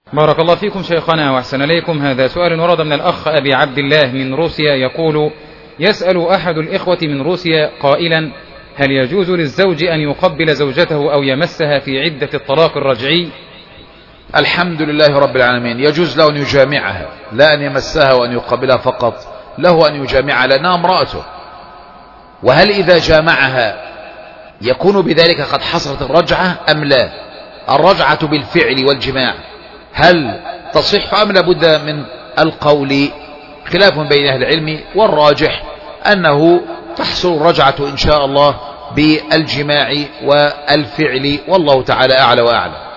بارك الله فيكم شيخنا وأحسن إليكم. هذا سؤال ورد من الأخ أبي عبد الله من روسيا، يقول: يسأل أحد الإخوة من روسيا قائلا: هل يجوز للزوج أن يقبل زوجته أو يمسها في عدة الطلاق الرجعي؟ الحمد لله رب العالمين. يجوز له أن يجامعها، لا أن يمسها وأن يقبلها فقط، له أن يجامعها لأنها امرأته. وهل إذا جامعها يكون بذلك قد حصلت الرجعة أم لا؟ الرجعة بالفعل والجماع هل تصح أم لابد من القول؟ خلاف بين أهل العلم، والراجح أنه تحصل الرجعة إن شاء الله بالجماع والفعل، والله تعالى أعلى وأعلم.